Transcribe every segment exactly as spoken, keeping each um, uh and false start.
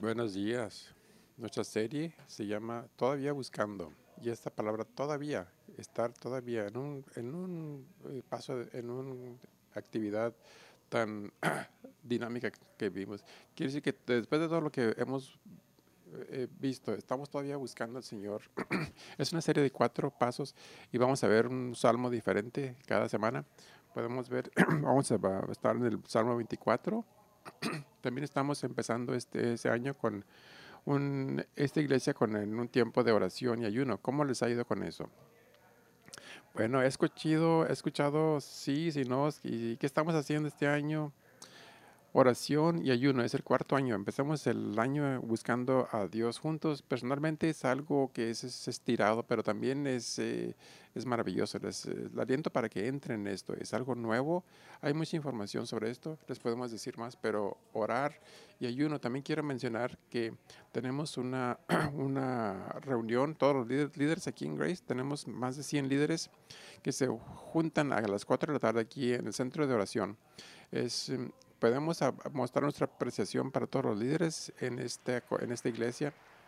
Buenos días. Nuestra serie se llama Todavía Buscando. Y esta palabra todavía, estar todavía en un, en un eh, paso, de- en una actividad tan dinámica que vimos. Quiere decir que después de todo lo que hemos eh, visto, estamos todavía buscando al Señor. Es una serie de cuatro pasos y vamos a ver un salmo diferente cada semana. Podemos ver, vamos a va a estar en el Salmo veinticuatro. También estamos empezando este, ese año con un, esta iglesia con en un tiempo de oración y ayuno. ¿Cómo les ha ido con eso? Bueno, he escuchado, he escuchado sí, sí, no, y qué estamos haciendo este año. Oración y ayuno es el cuarto año. Empezamos el año buscando a Dios juntos. Personalmente es algo que es, es estirado, pero también es, eh, es maravilloso. Les, eh, les aliento para que entren en esto. Es algo nuevo. Hay mucha información sobre esto. Les podemos decir más, pero orar y ayuno. También quiero mencionar que tenemos una, una reunión, todos los líderes, líderes aquí en Grace. Tenemos más de cien líderes que se juntan a las cuatro de la tarde aquí en el centro de oración. Es, em, podemos a- mostrar nuestra apreciación para todos los líderes en, este, en esta iglesia.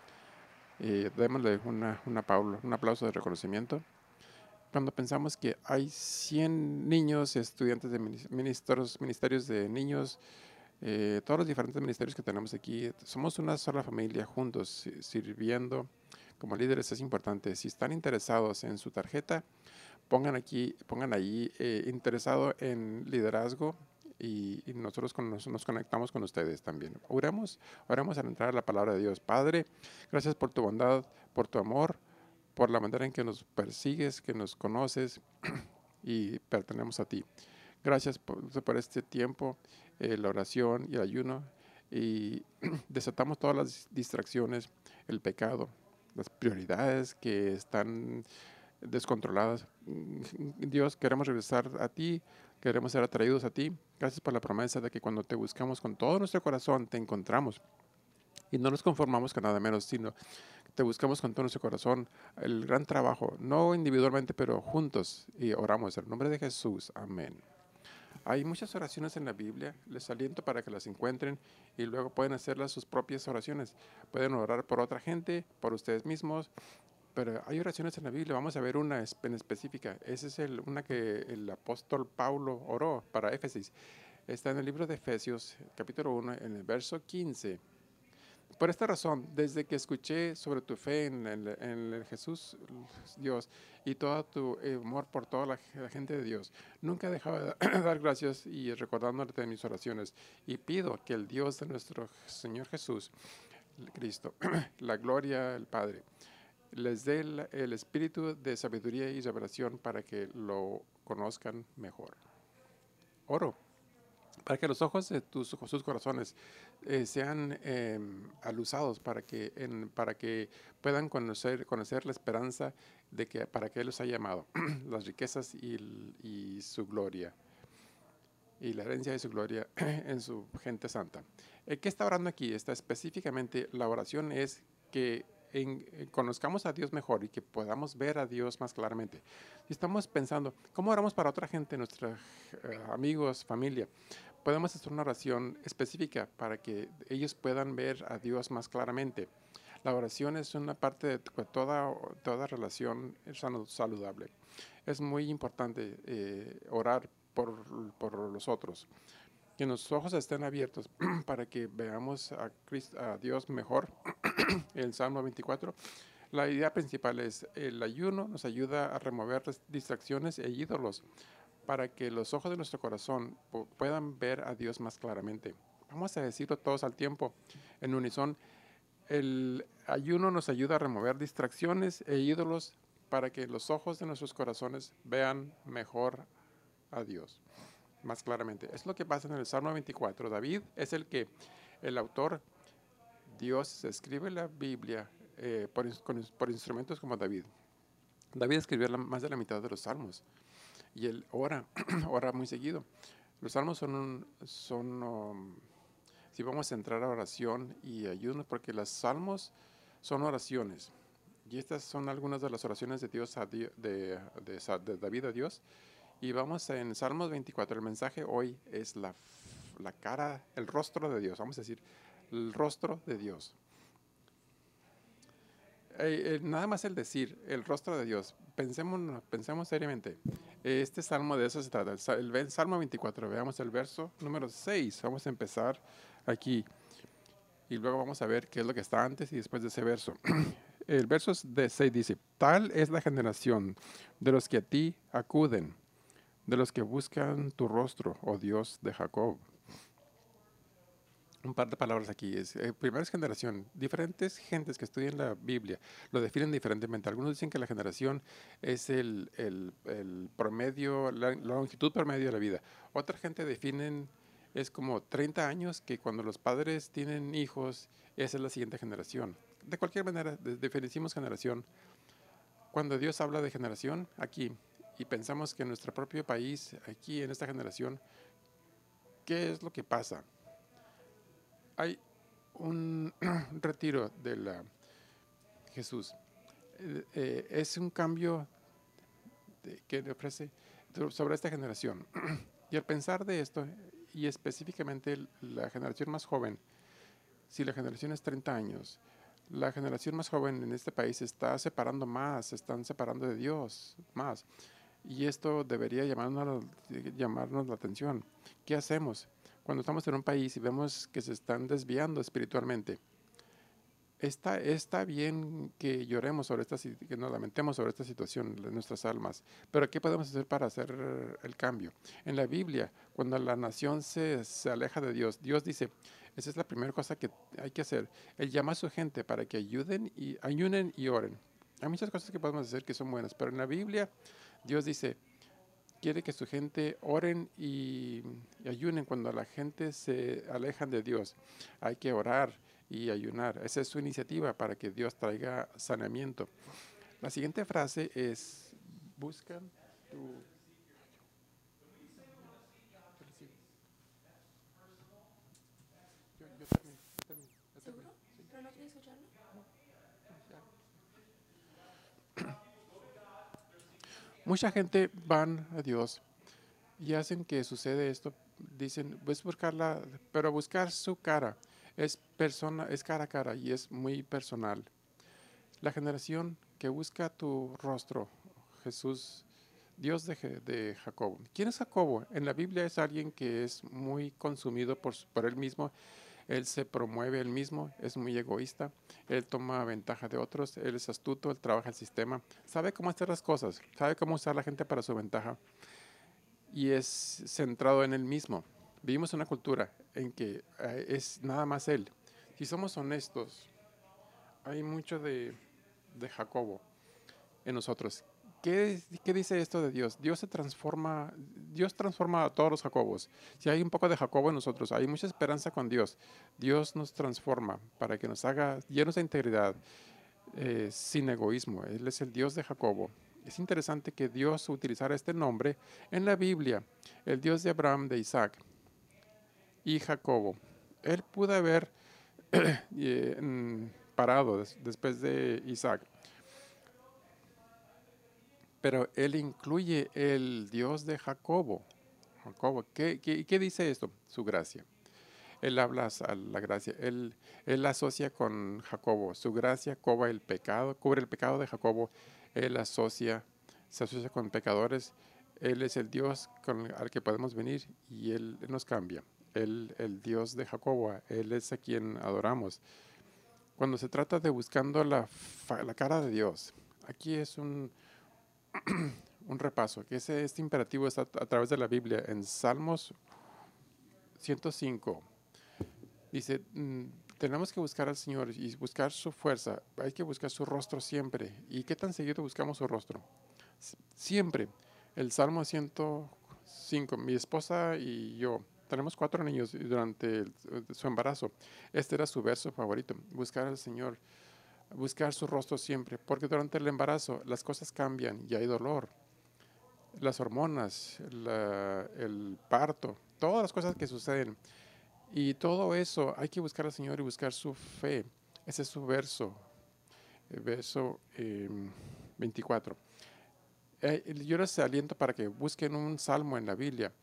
Y démosle una, una Paulo, un aplauso de reconocimiento. Cuando pensamos que hay cien niños, estudiantes de ministerios, ministerios de niños, eh, todos los diferentes ministerios que tenemos aquí, somos una sola familia juntos, sirviendo como líderes es importante. Si están interesados en su tarjeta, pongan aquí, pongan ahí eh, interesado en liderazgo y, y nosotros con, nos, nos, conectamos con ustedes también. Oremos, oremos al entrar a la palabra de Dios. Padre, gracias por tu bondad, por tu amor, por la manera en que nos persigues, que nos conoces y pertenecemos a ti. Gracias por, por este tiempo, eh, la oración y el ayuno y desatamos todas las distracciones, el pecado, las prioridades que están descontroladas. Dios, queremos regresar a ti, queremos ser atraídos a ti. Gracias por la promesa de que cuando te buscamos con todo nuestro corazón, te encontramos. Y no nos conformamos con nada menos, sino te buscamos con todo nuestro corazón. El gran trabajo, no individualmente, pero juntos. Y oramos en el nombre de Jesús. Amén. Hay muchas oraciones en la Biblia, les aliento para que las encuentren y luego pueden hacerlas sus propias oraciones. Pueden orar por otra gente, por ustedes mismos, pero hay oraciones en la Biblia, vamos a ver una en específica. Esa es el, una que el apóstol Pablo oró para Éfesis. Está en el libro de Efesios, capítulo uno, en el verso quince. Por esta razón, desde que escuché sobre tu fe en el, en el Jesús Dios y todo tu amor por toda la, la gente de Dios, nunca he dejado de dar gracias y recordándote de mis oraciones. Y pido que el Dios de nuestro Señor Jesús, Cristo, la gloria al Padre, les dé el, el espíritu de sabiduría y revelación para que lo conozcan mejor. Oro para que los ojos de tus, sus corazones eh, sean eh, alusados para que, en, para que puedan conocer, conocer la esperanza de que para que Él los ha llamado, las riquezas y, y su gloria y la herencia de su gloria en su gente santa. Eh, ¿Qué está orando aquí? Está específicamente, la oración es que en, eh, conozcamos a Dios mejor y que podamos ver a Dios más claramente. Si estamos pensando, ¿cómo oramos para otra gente, nuestros eh, amigos, familia? Podemos hacer una oración específica para que ellos puedan ver a Dios más claramente. La oración es una parte de toda, toda relación saludable. Es muy importante eh, orar por, por los otros. Que nuestros ojos estén abiertos para que veamos a, Cristo, a Dios mejor. El Salmo veinticuatro. La idea principal es el ayuno nos ayuda a remover distracciones e ídolos para que los ojos de nuestro corazón puedan ver a Dios más claramente. Vamos a decirlo todos al tiempo, en unison. El ayuno nos ayuda a remover distracciones e ídolos para que los ojos de nuestros corazones vean mejor a Dios más claramente. Es lo que pasa en el Salmo veinticuatro. David es el que, el autor, Dios escribe la Biblia eh, por, con, por instrumentos como David. David escribió la, más de la mitad de los salmos y él ora, ora muy seguido. Los salmos son, un, son um, si vamos a entrar a oración y ayuno, porque los salmos son oraciones. Y estas son algunas de las oraciones de Dios a Dios, de, de, de David a Dios. Y vamos en Salmos veinticuatro. El mensaje hoy es la, la cara, el rostro de Dios. Vamos a decir, el rostro de Dios. Eh, eh, nada más el decir, el rostro de Dios. Pensemos, pensemos seriamente. Este salmo de eso se trata. El, el Salmo veinticuatro, veamos el verso número seis. Vamos a empezar aquí. Y luego vamos a ver qué es lo que está antes y después de ese verso. El verso de seis dice, tal es la generación de los que a ti acuden, de los que buscan tu rostro, oh Dios de Jacob. Un par de palabras aquí. Es, eh, primera es generación. Diferentes gentes que estudian la Biblia lo definen diferentemente. Algunos dicen que la generación es el, el, el promedio, la, la longitud promedio de la vida. Otra gente definen, es como treinta años, que cuando los padres tienen hijos, esa es la siguiente generación. De cualquier manera, de, definimos generación. Cuando Dios habla de generación, aquí, y pensamos que en nuestro propio país, aquí en esta generación, ¿qué es lo que pasa? Hay un retiro de la Jesús. Eh, eh, es un cambio de, que le ofrece sobre esta generación. Y al pensar de esto, y específicamente la generación más joven, si la generación es treinta años, la generación más joven en este país se está separando más, se están separando de Dios más. Y esto debería llamarnos, llamarnos la atención. ¿Qué hacemos cuando estamos en un país y vemos que se están desviando espiritualmente? Está, está bien que lloremos sobre esta, que nos lamentemos sobre esta situación en nuestras almas, pero ¿qué podemos hacer para hacer el cambio? En la Biblia, cuando la nación se, se aleja de Dios, Dios dice, esa es la primera cosa que hay que hacer. Él llama a su gente para que ayuden y ayunen y oren. Hay muchas cosas que podemos hacer que son buenas, pero en la Biblia Dios dice, quiere que su gente oren y, y ayunen cuando la gente se alejan de Dios. Hay que orar y ayunar. Esa es su iniciativa para que Dios traiga saneamiento. La siguiente frase es, buscan tu... Yo, yo termino, termino, yo termino. Sí. ¿Pero no quieres escucharlo? Mucha gente van a Dios y hacen que sucede esto. Dicen, pues buscarla, pero buscar su cara es persona, es cara a cara y es muy personal. La generación que busca tu rostro, Jesús, Dios de, de Jacobo. ¿Quién es Jacobo? En la Biblia es alguien que es muy consumido por, por él mismo. Él se promueve él mismo, es muy egoísta, él toma ventaja de otros, él es astuto, él trabaja el sistema, sabe cómo hacer las cosas, sabe cómo usar a la gente para su ventaja y es centrado en él mismo. Vivimos una cultura en que eh, es nada más él. Si somos honestos, hay mucho de, de Jacobo en nosotros. ¿Qué, ¿Qué dice esto de Dios? Dios se transforma, Dios transforma a todos los Jacobos. Si hay un poco de Jacobo en nosotros, hay mucha esperanza con Dios. Dios nos transforma para que nos haga llenos de integridad, eh, sin egoísmo. Él es el Dios de Jacobo. Es interesante que Dios utilizara este nombre en la Biblia, el Dios de Abraham, de Isaac y Jacobo. Él pudo haber eh, parado des, después de Isaac, pero él incluye el Dios de Jacobo. Jacobo, ¿qué, qué, qué dice esto? Su gracia. Él habla a la gracia, él, él asocia con Jacobo. Su gracia cubre el pecado, cubre el pecado de Jacobo. Él asocia, se asocia con pecadores. Él es el Dios con, al que podemos venir y Él nos cambia. Él, el Dios de Jacobo, Él es a quien adoramos. Cuando se trata de buscando la, la cara de Dios, aquí es un, un repaso, que ese, este imperativo está a través de la Biblia en Salmos ciento cinco. Dice, mm, tenemos que buscar al Señor y buscar su fuerza. Hay que buscar su rostro siempre. ¿Y qué tan seguido buscamos su rostro? S siempre. El Salmo ciento cinco. Mi esposa y yo tenemos cuatro niños durante el, su embarazo. Este era su verso favorito. Buscar al Señor. Buscar su rostro siempre. Porque durante el embarazo las cosas cambian y hay dolor. Las hormonas, la, el parto, todas las cosas que suceden. Y todo eso hay que buscar al Señor y buscar su fe. Ese es su verso, el verso eh, veinticuatro. Eh, yo les aliento para que busquen un salmo en la Biblia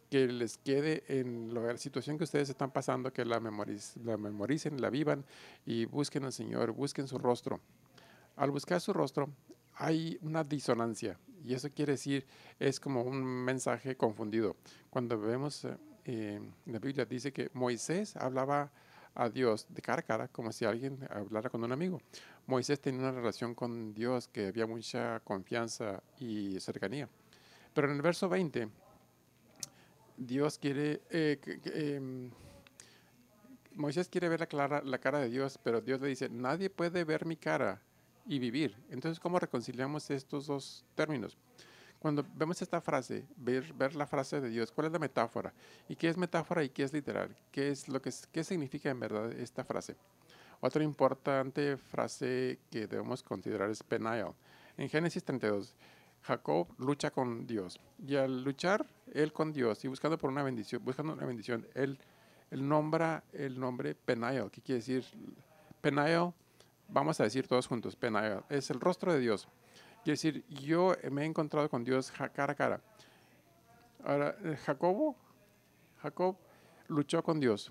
que les quede en la situación que ustedes están pasando, que la, memoriz, la memoricen, la vivan y busquen al Señor, busquen su rostro. Al buscar su rostro hay una disonancia y eso quiere decir, es como un mensaje confundido. Cuando vemos eh, en la Biblia dice que Moisés hablaba a Dios de cara a cara como si alguien hablara con un amigo. Moisés tenía una relación con Dios que había mucha confianza y cercanía. Pero en el verso veinte, Dios quiere, eh, que, que, eh, Moisés quiere ver la, clara, la cara de Dios, pero Dios le dice, nadie puede ver mi cara y vivir. Entonces, ¿cómo reconciliamos estos dos términos? Cuando vemos esta frase, ver, ver la frase de Dios, ¿cuál es la metáfora? ¿Y qué es metáfora y qué es literal? ¿Qué, es lo que, qué significa en verdad esta frase? Otra importante frase que debemos considerar es Peniel. En Génesis treinta y dos, Jacob lucha con Dios. Y al luchar él con Dios y buscando por una bendición, buscando una bendición, él, él nombra el nombre Peniel, que quiere decir Peniel, vamos a decir todos juntos, Peniel, es el rostro de Dios. Quiere decir, yo me he encontrado con Dios cara a cara. Ahora, Jacobo, Jacob luchó con Dios.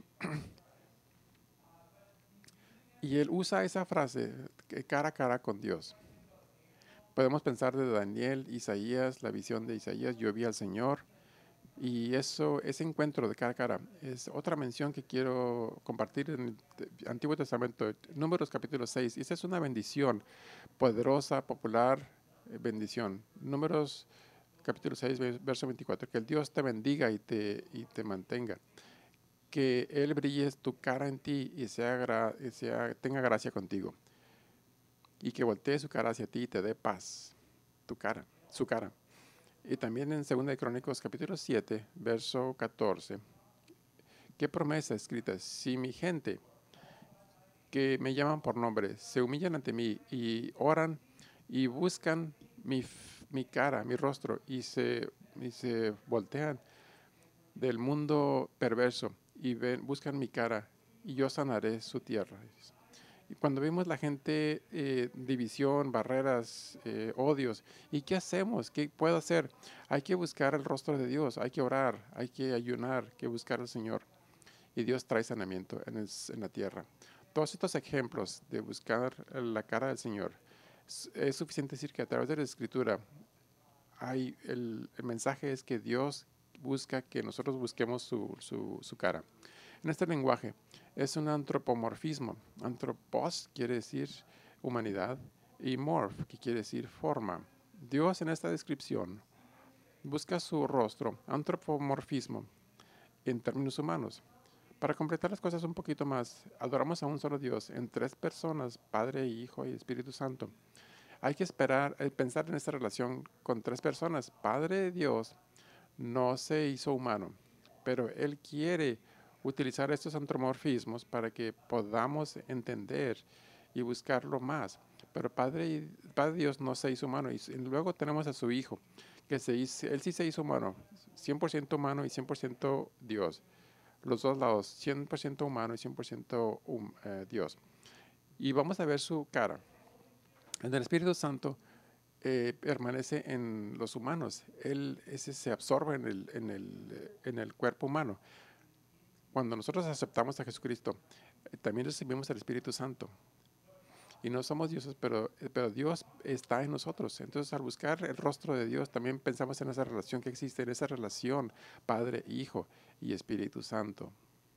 Y él usa esa frase, cara a cara con Dios. Podemos pensar de Daniel, Isaías, la visión de Isaías, yo vi al Señor. Y eso, ese encuentro de cara a cara es otra mención que quiero compartir en el Antiguo Testamento, Números capítulo seis. Y esa es una bendición, poderosa, popular eh, bendición. Números capítulo seis, verso veinticuatro. Que el Dios te bendiga y te, y te mantenga. Que Él brille tu cara en ti y, sea, y sea, tenga gracia contigo. Y que voltee su cara hacia ti y te dé paz. Tu cara, su cara. Y también en segunda de Crónicos capítulo siete, verso catorce. ¿Qué promesa escrita? Si mi gente que me llaman por nombre se humillan ante mí y oran y buscan mi, mi cara, mi rostro y se, y se voltean del mundo perverso y ven, buscan mi cara y yo sanaré su tierra. Y cuando vemos la gente, eh, división, barreras, eh, odios, ¿y qué hacemos? ¿Qué puedo hacer? Hay que buscar el rostro de Dios, hay que orar, hay que ayunar, hay que buscar al Señor. Y Dios trae sanamiento en, el, en la tierra. Todos estos ejemplos de buscar la cara del Señor, es, es suficiente decir que a través de la Escritura, hay el, el mensaje es que Dios busca que nosotros busquemos su, su, su cara. En este lenguaje es un antropomorfismo. Antropos quiere decir humanidad y morph, que quiere decir forma. Dios en esta descripción busca su rostro, antropomorfismo, en términos humanos. Para completar las cosas un poquito más, adoramos a un solo Dios en tres personas, Padre, Hijo y Espíritu Santo. Hay que esperar, eh, pensar en esta relación con tres personas. Padre Dios no se hizo humano, pero Él quiere utilizar estos antropomorfismos para que podamos entender y buscarlo más. Pero Padre, Padre Dios no se hizo humano. Y luego tenemos a su Hijo, que se hizo, Él sí se hizo humano, cien por ciento humano y cien por ciento Dios. Los dos lados, cien por ciento humano y cien por ciento um, eh, Dios. Y vamos a ver su cara. El Espíritu Santo eh, permanece en los humanos. Él ese se absorbe en el, en, el, en el cuerpo humano. Cuando nosotros aceptamos a Jesucristo, eh, también recibimos el Espíritu Santo. Y no somos dioses, pero, eh, pero Dios está en nosotros. Entonces, al buscar el rostro de Dios, también pensamos en esa relación que existe, en esa relación Padre, Hijo y Espíritu Santo.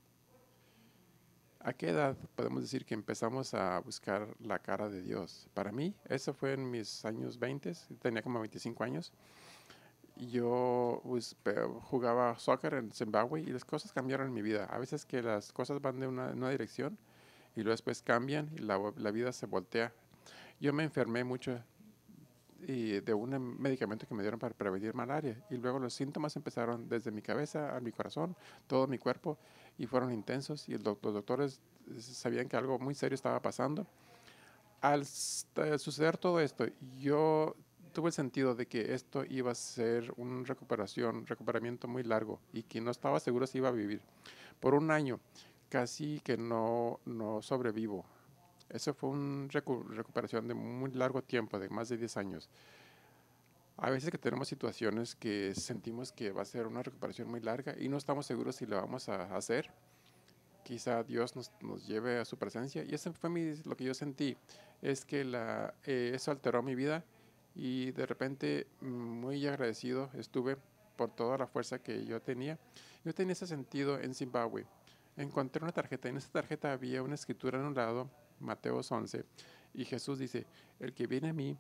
¿A qué edad podemos decir que empezamos a buscar la cara de Dios? Para mí, eso fue en mis años veinte, tenía como veinticinco años. Yo pues, jugaba soccer en Zimbabue y las cosas cambiaron en mi vida. A veces que las cosas van de una, una dirección y luego después cambian y la, la vida se voltea. Yo me enfermé mucho y de un medicamento que me dieron para prevenir malaria y luego los síntomas empezaron desde mi cabeza a mi corazón, todo mi cuerpo y fueron intensos y el, los doctores sabían que algo muy serio estaba pasando. Al suceder todo esto, yo tuve el sentido de que esto iba a ser una recuperación, recuperamiento muy largo y que no estaba seguro si iba a vivir. Por un año casi que no, no sobrevivo. Eso fue una recu recuperación de muy largo tiempo, de más de diez años. A veces que tenemos situaciones que sentimos que va a ser una recuperación muy larga y no estamos seguros si lo vamos a hacer. Quizá Dios nos, nos lleve a su presencia. Y eso fue mi- lo que yo sentí. Es que la, eh, eso alteró mi vida y de repente mm, muy agradecido estuve por toda la fuerza que yo tenía. Yo tenía ese sentido en Zimbabue. Encontré una tarjeta. En esa tarjeta había una escritura en un lado, Mateos once, y Jesús dice, el que viene a mí,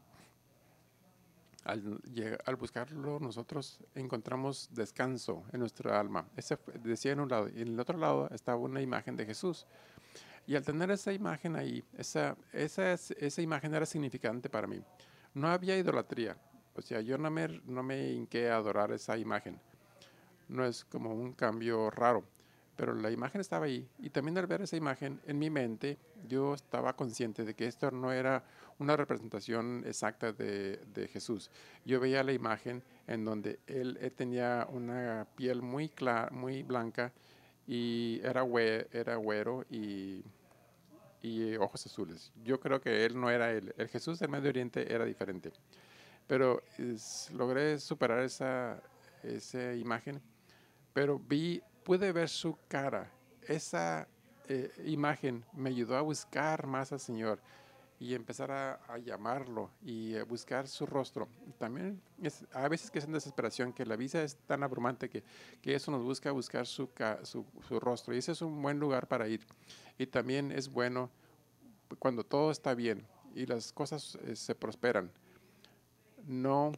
al, llega- al buscarlo nosotros encontramos descanso en nuestra alma. Ese fue- decía en un lado, y en el otro lado estaba una imagen de Jesús. Y al tener esa imagen ahí, esa, esa, es- esa imagen era significante para mí. No había idolatría. O sea, yo no me, no me hinqué a adorar esa imagen. No es como un cambio raro. Pero la imagen estaba ahí. Y también al ver esa imagen en mi mente, yo estaba consciente de que esto no era una representación exacta de, de Jesús. Yo veía la imagen en donde él, él tenía una piel muy clara, muy blanca y era, güe- era güero y y ojos azules. Yo creo que él no era él. El Jesús del Medio Oriente era diferente. Pero es- logré superar esa, esa imagen. Pero vi, pude ver su cara. Esa eh, imagen me ayudó a buscar más al Señor y empezar a, a llamarlo y a buscar su rostro. También es, a veces que es en desesperación, que la vida es tan abrumante que, que eso nos busca buscar su, ca- su, su rostro. Y ese es un buen lugar para ir. Y también es bueno cuando todo está bien y las cosas eh, se prosperan, no,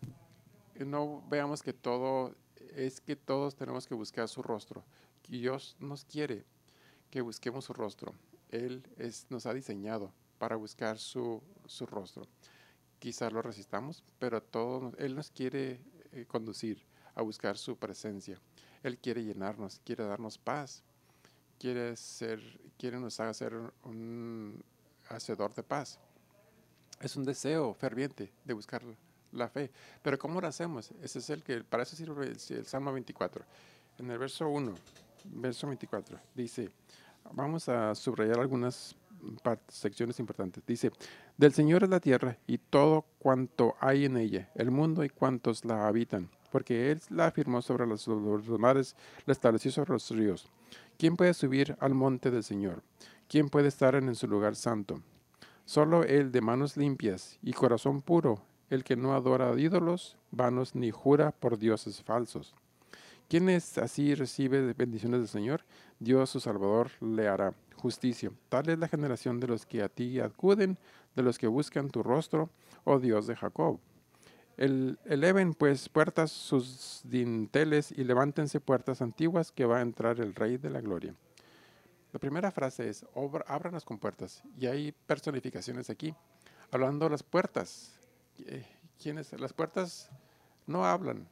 no veamos que todo es que todos tenemos que buscar su rostro. Dios nos quiere que busquemos su rostro. Él es, nos ha diseñado para buscar su, su rostro. Quizás lo resistamos, pero todo, Él nos quiere eh, conducir a buscar su presencia. Él quiere llenarnos, quiere darnos paz, quiere ser, quiere nos haga ser un hacedor de paz. Es un deseo ferviente de buscar la fe. Pero ¿cómo lo hacemos? Ese es el que, para eso sirve el, el Salmo veinticuatro. En el verso uno, verso veinticuatro, dice, vamos a subrayar algunas partes, secciones importantes. Dice, del Señor es la tierra y todo cuanto hay en ella, el mundo y cuantos la habitan, porque Él la afirmó sobre los, los mares, la estableció sobre los ríos. ¿Quién puede subir al monte del Señor? ¿Quién puede estar en su lugar santo? Solo el de manos limpias y corazón puro, el que no adora a ídolos vanos ni jura por dioses falsos. Quien es así recibe bendiciones del Señor, Dios su Salvador le hará justicia. Tal es la generación de los que a ti acuden, de los que buscan tu rostro, oh Dios de Jacob. El, eleven pues puertas sus dinteles y levántense puertas antiguas que va a entrar el Rey de la Gloria. La primera frase es, abran las compuertas. Y hay personificaciones aquí, hablando de las puertas. Eh, ¿Quiénes? Las puertas no hablan.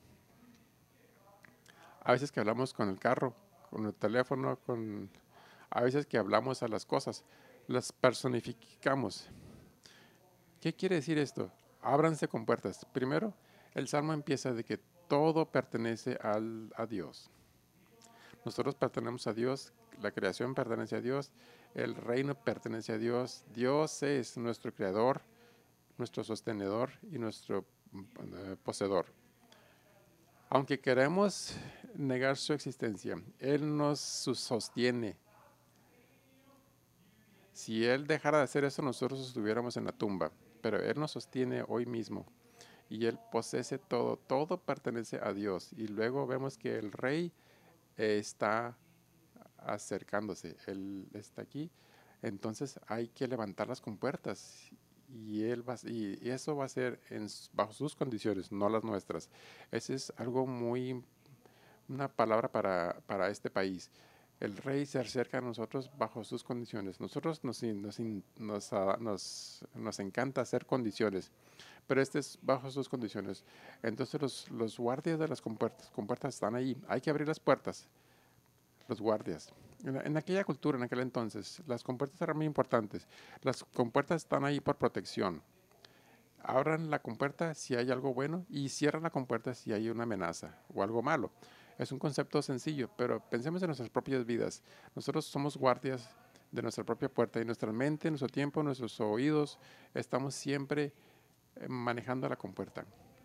A veces que hablamos con el carro, con el teléfono, con, a veces que hablamos a las cosas, las personificamos. ¿Qué quiere decir esto? Ábranse con puertas. Primero, el salmo empieza de que todo pertenece al, a Dios. Nosotros pertenecemos a Dios, la creación pertenece a Dios, el reino pertenece a Dios, Dios es nuestro creador, nuestro sostenedor y nuestro uh, poseedor. Aunque queremos negar su existencia, Él nos sostiene. Si Él dejara de hacer eso, nosotros estuviéramos en la tumba, pero Él nos sostiene hoy mismo y Él posee todo, todo pertenece a Dios. Y luego vemos que el rey eh, está acercándose, Él está aquí, entonces hay que levantar las compuertas y, él va, y, y eso va a ser en, bajo sus condiciones, no las nuestras. Ese es algo muy, una palabra para, para este país. El rey se acerca a nosotros bajo sus condiciones. Nosotros nos, nos, nos, uh, nos, nos encanta hacer condiciones, pero este es bajo sus condiciones. Entonces los, los guardias de las compuertas, compuertas están ahí. Hay que abrir las puertas, los guardias. En, en, aquella cultura, en aquel entonces, las compuertas eran muy importantes. Las compuertas están ahí por protección. Abran la compuerta si hay algo bueno y cierran la compuerta si hay una amenaza o algo malo. Es un concepto sencillo, pero pensemos en nuestras propias vidas. Nosotros somos guardias de nuestra propia puerta y nuestra mente, nuestro tiempo, nuestros oídos, estamos siempre manejando la compuerta.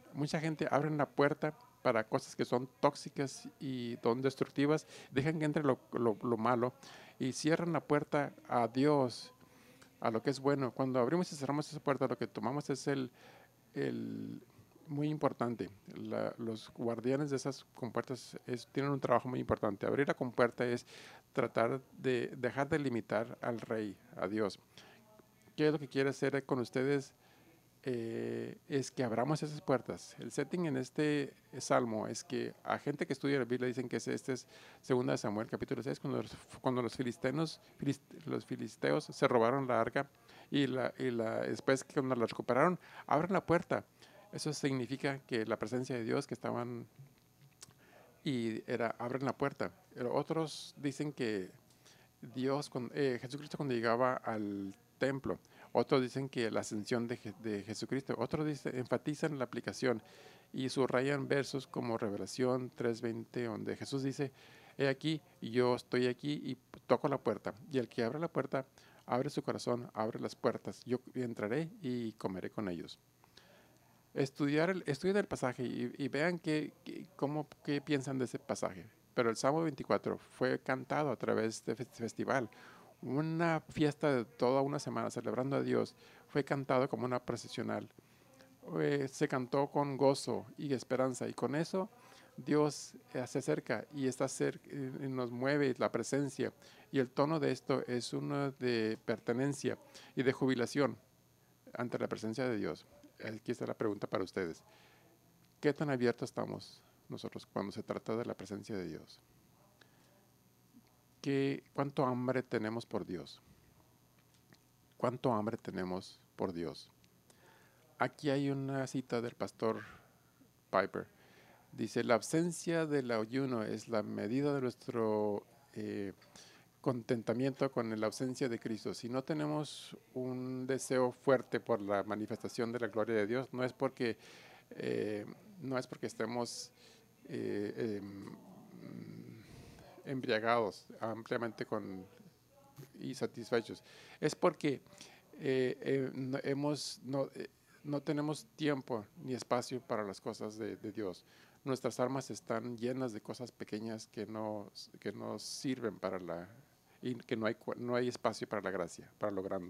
Mucha gente abre la puerta para cosas que son tóxicas y son destructivas, dejan que entre lo, lo- lo malo y cierran la puerta a Dios, a lo que es bueno. Cuando abrimos y cerramos esa puerta, lo que tomamos es el, el muy importante. La- los guardianes de esas compuertas es- tienen un trabajo muy importante. Abrir la compuerta es tratar de dejar de limitar al rey, a Dios. ¿Qué es lo que quiere hacer con ustedes? Eh, es que abramos esas puertas. El setting en este salmo es que a gente que estudia la Biblia dicen que es, este es segunda de Samuel capítulo seis, cuando los, cuando los filisteos, los filisteos se robaron la arca y, la, y la, después que cuando la recuperaron, abren la puerta. Eso significa que la presencia de Dios que estaban y era abren la puerta. Pero otros dicen que Dios, con, eh, Jesucristo cuando llegaba al templo. Otros dicen que la ascensión de, Je- de Jesucristo. Otros dicen, enfatizan la aplicación y subrayan versos como Revelación tres veinte, donde Jesús dice, he aquí, yo estoy aquí y toco la puerta. Y el que abre la puerta, abre su corazón, abre las puertas. Yo entraré y comeré con ellos. Estudiar el, estudien el pasaje y, y vean qué, qué- cómo, qué piensan de ese pasaje. Pero el Salmo veinticuatro fue cantado a través de este festival. Una fiesta de toda una semana celebrando a Dios. Fue cantado como una procesional. Eh, se cantó con gozo y esperanza. Y con eso Dios eh, se acerca y está cerca, y nos mueve la presencia. Y el tono de esto es uno de pertenencia y de jubilación ante la presencia de Dios. Aquí está la pregunta para ustedes. ¿Qué tan abiertos estamos nosotros cuando se trata de la presencia de Dios? ¿Qué, ¿Cuánto hambre tenemos por Dios? ¿Cuánto hambre tenemos por Dios? Aquí hay una cita del pastor Piper. Dice, la ausencia del ayuno es la medida de nuestro eh, contentamiento con la ausencia de Cristo. Si no tenemos un deseo fuerte por la manifestación de la gloria de Dios, no es porque, eh, no es porque estemos eh, em, embriagados ampliamente con, y satisfechos. Es porque eh, eh, no, hemos, no, eh, no tenemos tiempo ni espacio para las cosas de, de Dios. Nuestras almas están llenas de cosas pequeñas que no, que no sirven para la, y que no hay, no hay espacio para la gracia, para lograrlo.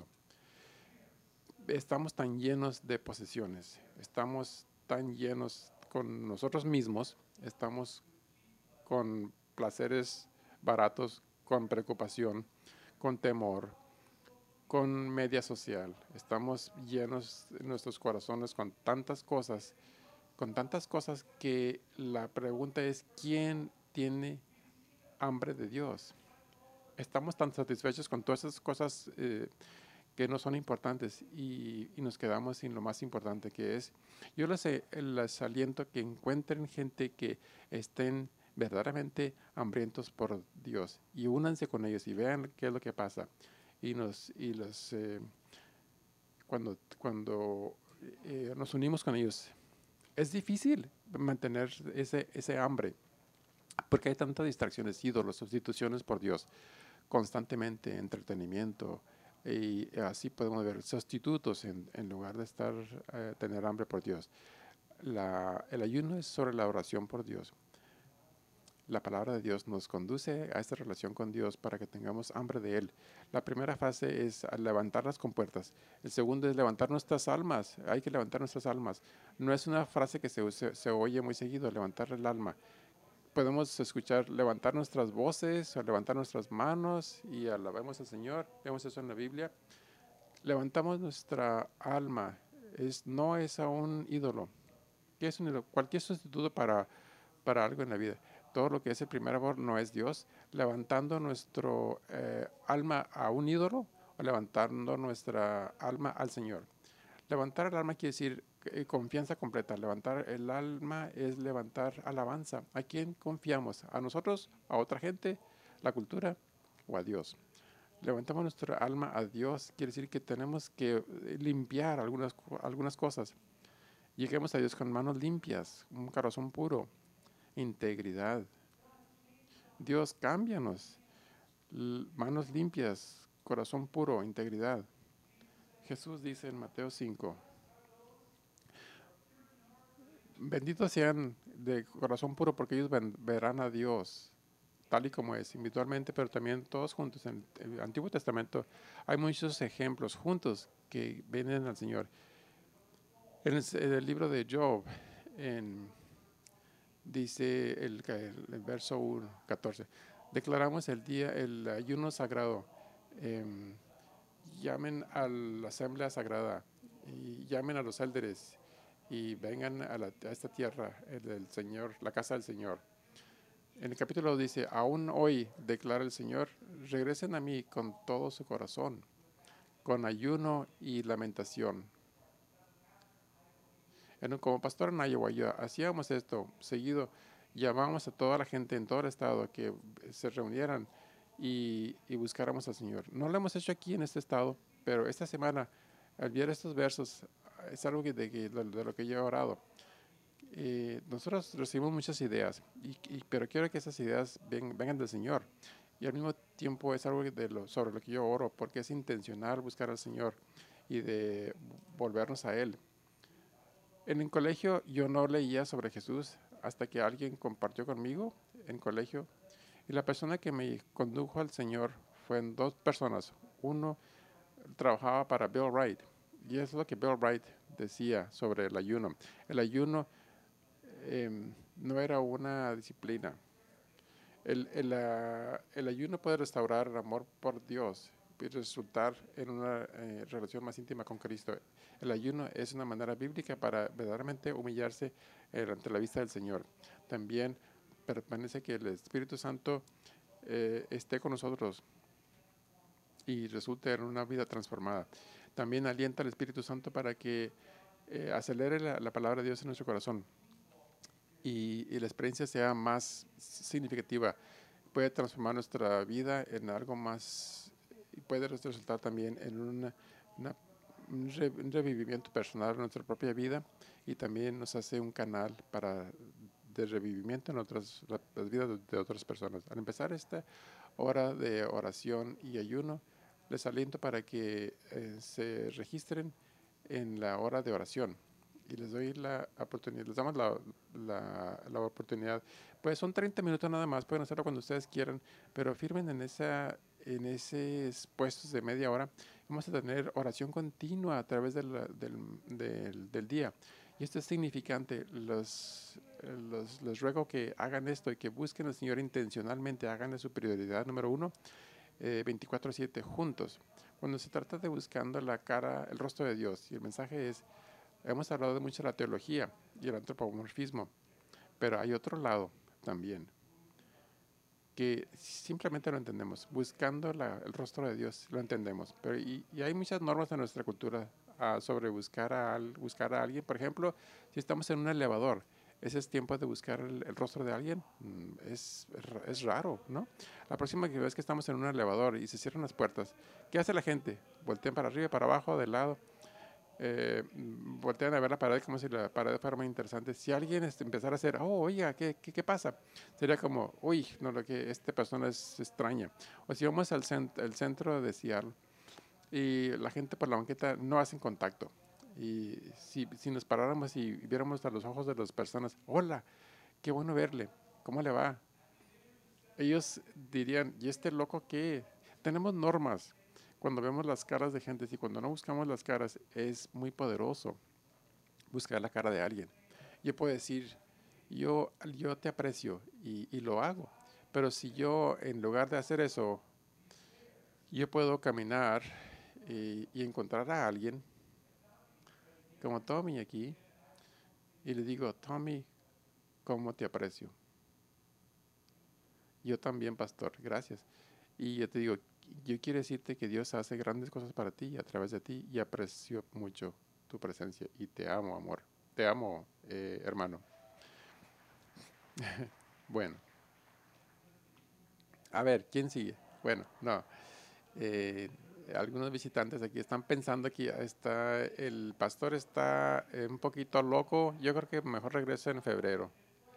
Estamos tan llenos de posesiones, estamos tan llenos con nosotros mismos, estamos con placeres baratos, con preocupación, con temor, con media social. Estamos llenos en nuestros corazones con tantas cosas, con tantas cosas que la pregunta es, ¿quién tiene hambre de Dios? Estamos tan satisfechos con todas esas cosas eh, que no son importantes y, y, nos quedamos sin lo más importante que es. Yo les, eh, les aliento que encuentren gente que estén verdaderamente hambrientos por Dios y únanse con ellos y vean qué es lo que pasa. Y, nos, y los, eh, cuando, cuando eh, nos unimos con ellos, es difícil mantener ese, ese hambre porque hay tantas distracciones, ídolos, sustituciones por Dios, constantemente entretenimiento, y así podemos ver sustitutos en, en lugar de estar, eh, tener hambre por Dios. La, el ayuno es sobre la oración por Dios. La palabra de Dios nos conduce a esta relación con Dios para que tengamos hambre de Él. La primera fase es levantar las compuertas. El segundo es levantar nuestras almas. Hay que levantar nuestras almas. No es una frase que se, se, se oye muy seguido, levantar el alma. Podemos escuchar levantar nuestras voces, o levantar nuestras manos y alabemos al Señor. Vemos eso en la Biblia. Levantamos nuestra alma. Es, no es a un ídolo. ¿Qué es un ídolo? Cualquier sustituto para, para algo en la vida. Todo lo que es el primer amor no es Dios. Levantando nuestro eh, alma a un ídolo o levantando nuestra alma al Señor. Levantar el alma quiere decir eh, confianza completa. Levantar el alma es levantar alabanza. ¿A quién confiamos? ¿A nosotros? ¿A otra gente? ¿La cultura? ¿O a Dios? Levantamos nuestra alma a Dios. Quiere decir que tenemos que eh, limpiar algunas, algunas cosas. Lleguemos a Dios con manos limpias, un corazón puro, integridad. Dios, cámbianos. L- manos limpias, corazón puro, integridad. Jesús dice en Mateo cinco, benditos sean de corazón puro porque ellos ven- verán a Dios tal y como es, individualmente, pero también todos juntos. En el Antiguo Testamento hay muchos ejemplos juntos que vienen al Señor. En el, en el libro de Job, en, dice el, el- el verso uno, catorce, declaramos el día, el ayuno sagrado. em, Llamen a la asamblea sagrada y llamen a los élderes y vengan a, la- a esta tierra, el del Señor, la casa del Señor. En el capítulo dice, aún hoy, declara el Señor, regresen a mí con todo su corazón, con ayuno y lamentación. En- como pastor en Iowa, yo hacíamos esto seguido, llamamos a toda la gente en todo el estado a que se reunieran y, y buscáramos al Señor. No lo hemos hecho aquí en este estado, pero esta semana, al ver estos versos, es algo que de, que- de lo que yo he orado. Eh, nosotros recibimos muchas ideas, y, y- pero quiero que esas ideas ven- vengan del Señor. Y al mismo tiempo es algo de lo, sobre lo que yo oro, porque es intencional buscar al Señor y de volvernos a Él. En el colegio yo no leía sobre Jesús hasta que alguien compartió conmigo en colegio. Y la persona que me condujo al Señor fueron dos personas. Uno trabajaba para Bill Wright. Y es lo que Bill Wright decía sobre el ayuno. El ayuno em, no era una disciplina. El, el, ah, el ayuno puede restaurar el amor por Dios y resultar en una eh, relación más íntima con Cristo. El ayuno es una manera bíblica para verdaderamente humillarse eh, ante la vista del Señor. También permanece que el Espíritu Santo eh, esté con nosotros y resulte en una vida transformada. También alienta al Espíritu Santo para que eh, acelere la, la palabra de Dios en nuestro corazón y, y la experiencia sea más significativa. Puede transformar nuestra vida en algo más y puede resultar también en una, una- un, re- un revivimiento personal en nuestra propia vida y también nos hace un canal para de revivimiento en otras, la- las vidas de, de otras personas. Al empezar esta hora de oración y ayuno, les aliento para que eh, se registren en la hora de oración y les doy la oportunidad, les damos la, la, la oportunidad. Pues son treinta minutos nada más, pueden hacerlo cuando ustedes quieran, pero firmen en, esa, en esos puestos de media hora. Vamos a tener oración continua a través de la- del, del, del día. Y esto es significante. Los, los, les ruego que hagan esto y que busquen al Señor intencionalmente, hagan de su prioridad número uno, eh, veinticuatro siete juntos. Cuando se trata de buscando la cara, el rostro de Dios, y el mensaje es, hemos hablado de mucho de la teología y el antropomorfismo, pero hay otro lado también que simplemente lo entendemos. Buscando la- el rostro de Dios lo entendemos. Pero y, y hay muchas normas en nuestra cultura ah, sobre buscar a, al- buscar a alguien. Por ejemplo, si estamos en un elevador, ese es tiempo de buscar el, el rostro de alguien. Mm, Es, es ra- es raro, ¿no? La próxima vez que estamos en un elevador y se cierran las puertas, ¿qué hace la gente? Voltean para arriba, para abajo, de lado, eh, mm, voltean a ver la pared como si la pared fuera muy interesante. Si alguien este, empezara a hacer, oh, oiga, ¿qué, qué, qué pasa? Sería como, uy, no, lo que esta persona es extraña. O si vamos al cent el centro de Seattle y la gente por la banqueta no hacen contacto. Y si, si nos paráramos y viéramos a los ojos de las personas, hola, qué bueno verle, ¿cómo le va? Ellos dirían, ¿y este loco qué? Tenemos normas. Cuando vemos las caras de gente y cuando no buscamos las caras, es muy poderoso buscar la cara de alguien. Yo puedo decir, yo, yo te aprecio y, y lo hago. Pero si yo, en lugar de hacer eso, yo puedo caminar y, y encontrar a alguien, como Tommy aquí, y le digo, Tommy, ¿cómo te aprecio? Yo también, pastor, gracias. Y yo te digo, yo quiero decirte que Dios hace grandes cosas para ti a través de ti y aprecio mucho tu presencia y te amo, amor. Te amo, eh, hermano. Bueno, a ver, ¿quién sigue? Bueno, no. eh, Algunos visitantes aquí están pensando que ya está, el pastor está eh, un poquito loco. Yo creo que mejor regresa en febrero.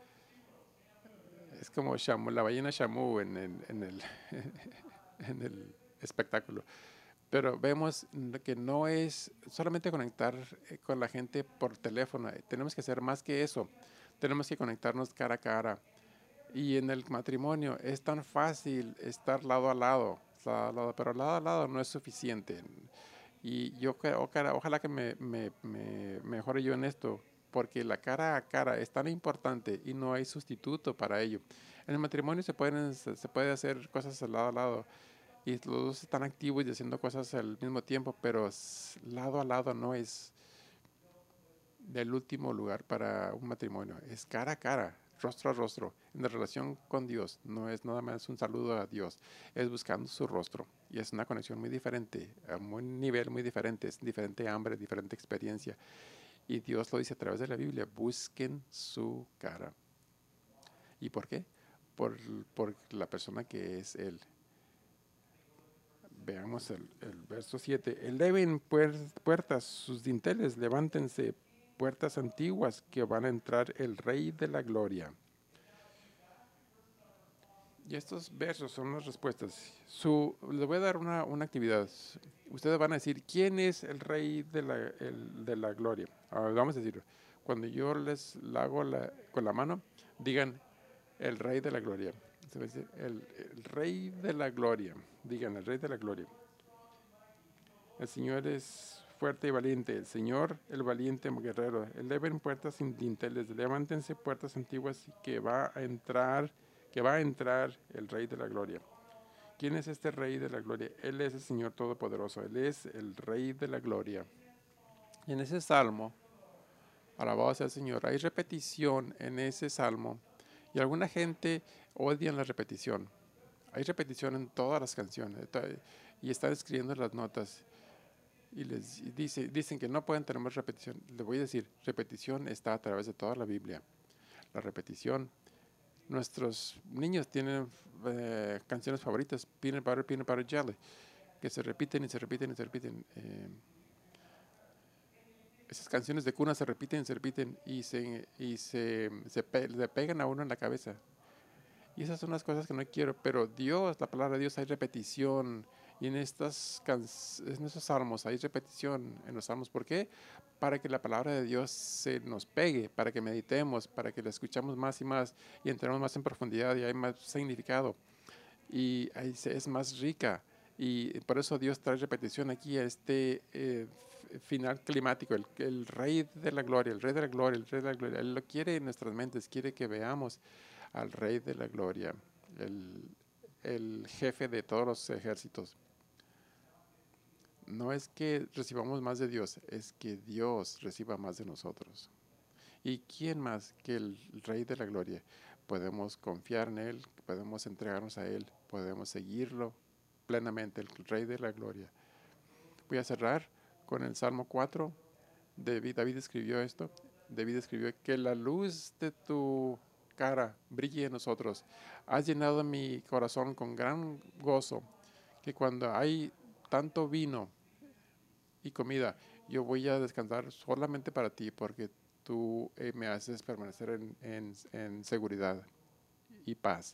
Es como Shamu, la ballena Shamu en el, en el, en el espectáculo. Pero vemos que no es solamente conectar eh, con la gente por teléfono. eh, Tenemos que hacer más que eso. Tenemos que conectarnos cara a cara. Y en el matrimonio es tan fácil estar lado a lado, lado a lado, pero lado a lado no es suficiente. Y yo que- ojalá, ojalá que me, me- me mejore yo en esto, porque la cara a cara es tan importante y no hay sustituto para ello. En el matrimonio se pueden, se se puede hacer cosas lado a lado y los dos están activos y haciendo cosas al mismo tiempo, pero s- lado a lado no es el último lugar para un matrimonio. Es cara a cara, rostro a rostro, en la relación con Dios. No es nada más un saludo a Dios, es buscando su rostro. Y es una conexión muy diferente, a un nivel muy diferente, es diferente hambre, diferente experiencia. Y Dios lo dice a través de la Biblia, busquen su cara. ¿Y por qué? Por, por la persona que es Él. Veamos el, el verso siete. Eleven puer- puertas, sus dinteles, levántense, puertas antiguas, que van a entrar el Rey de la Gloria. Y estos versos son las respuestas. Su, les voy a dar una, una actividad. Ustedes van a decir, ¿quién es el Rey de la, el- de la Gloria? Ah, vamos a decir, cuando yo les la hago la- con la mano, digan, el Rey de la Gloria. Se va a decir, el, el Rey de la Gloria. Digan, el Rey de la Gloria. El Señor es fuerte y valiente. El Señor, el valiente guerrero. Eleven puertas sin dinteles. Levántense puertas antiguas que va a entrar, que va a entrar el Rey de la Gloria. ¿Quién es este Rey de la Gloria? Él es el Señor Todopoderoso. Él es el Rey de la Gloria. Y en ese salmo, alabado sea el Señor, hay repetición en ese salmo. Y alguna gente odia la repetición. Hay repetición en todas las canciones. Y están escribiendo las notas. Y les dice, dicen que no pueden tener más repetición. Le voy a decir, repetición está a través de toda la Biblia. La repetición. Nuestros niños tienen eh, canciones favoritas, Peanut Butter, Peanut Butter Jelly, que se repiten y se repiten y se repiten. Eh, esas canciones de cuna se repiten y se repiten y se, y se, se pe le pegan a uno en la cabeza. Y esas son las cosas que no quiero. Pero Dios, la palabra de Dios, hay repetición. Y en, estas en estos salmos hay repetición en los salmos. ¿Por qué? Para que la palabra de Dios se nos pegue, para que meditemos, para que la escuchamos más y más y entremos más en profundidad y hay más significado. Y ahí es más rica. Y por eso Dios trae repetición aquí a este eh, final climático, el, el Rey de la Gloria, el Rey de la Gloria, el Rey de la Gloria. Él lo quiere en nuestras mentes, quiere que veamos al Rey de la Gloria, el, el jefe de todos los ejércitos. No es que recibamos más de Dios, es que Dios reciba más de nosotros. ¿Y quién más que el Rey de la Gloria? Podemos confiar en Él, podemos entregarnos a Él, podemos seguirlo plenamente, el Rey de la Gloria. Voy a cerrar con el Salmo cuatro. David, David escribió esto. David escribió que la luz de tu cara brille en nosotros. Has llenado mi corazón con gran gozo, que cuando hay tanto vino y comida, yo voy a descansar solamente para ti, porque tú eh, me haces permanecer en, en, en seguridad y paz.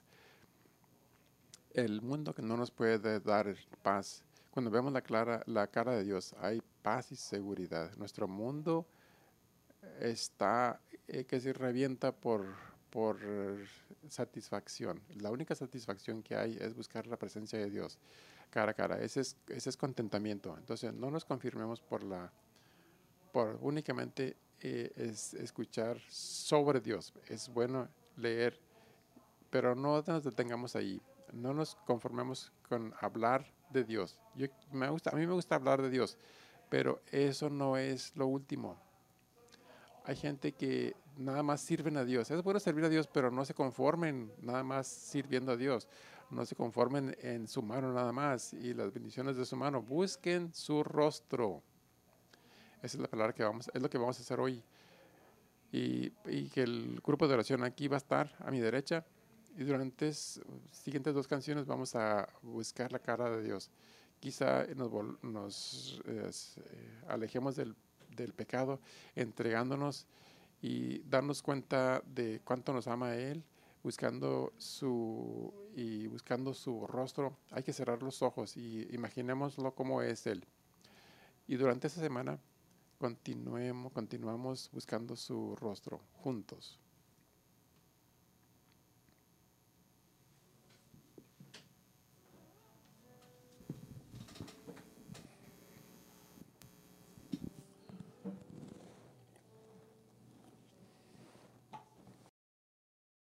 El mundo que no nos puede dar paz. Cuando vemos la, clara, la cara de Dios, hay paz y seguridad. Nuestro mundo está eh, que se revienta por, por satisfacción. La única satisfacción que hay es buscar la presencia de Dios cara a cara. Ese es, ese es contentamiento. Entonces, no nos confirmemos por la por únicamente eh, es escuchar sobre Dios. Es bueno leer, pero no nos detengamos ahí. No nos conformemos con hablar de Dios. Yo, me gusta, a mí me gusta hablar de Dios, pero eso no es lo último. Hay gente que nada más sirven a Dios. Es bueno servir a Dios, pero no se conformen nada más sirviendo a Dios. No se conformen en su mano nada más y las bendiciones de su mano. Busquen su rostro. Esa es la palabra que vamos, es lo que vamos a hacer hoy. Y, y que el grupo de oración aquí va a estar a mi derecha. Y durante las siguientes dos canciones vamos a buscar la cara de Dios. Quizá nos, nos eh, alejemos del, del pecado, entregándonos y darnos cuenta de cuánto nos ama Él, buscando su y buscando su rostro. Hay que cerrar los ojos y imaginémoslo como es Él. Y durante esta semana continuemos, continuamos buscando su rostro juntos.